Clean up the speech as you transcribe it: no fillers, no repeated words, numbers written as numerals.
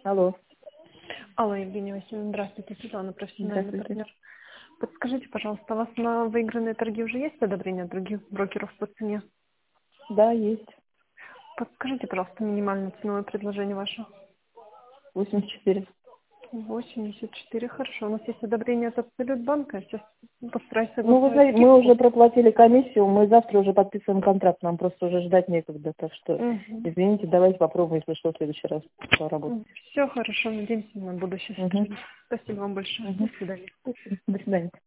Алло, Алло, Евгения Васильевна, здравствуйте, Светлана, профессиональный здравствуйте. партнер. Подскажите, пожалуйста, у вас на выигранные торги уже есть одобрение от других брокеров по цене? Да, есть. Подскажите, пожалуйста, минимальное ценовое предложение ваше. 84. 84, хорошо. У нас есть одобрение от Абсолют банка. Сейчас постараюсь Ну, вы согласовать знаете, мы скидку. уже проплатили комиссию, мы завтра уже подписываем контракт, нам просто уже ждать некогда, так что, извините, давайте попробуем, если что, в следующий раз поработать. Все хорошо, надеемся на будущее Угу. сотрудничество. Спасибо вам большое. До Угу. свидания. До свидания.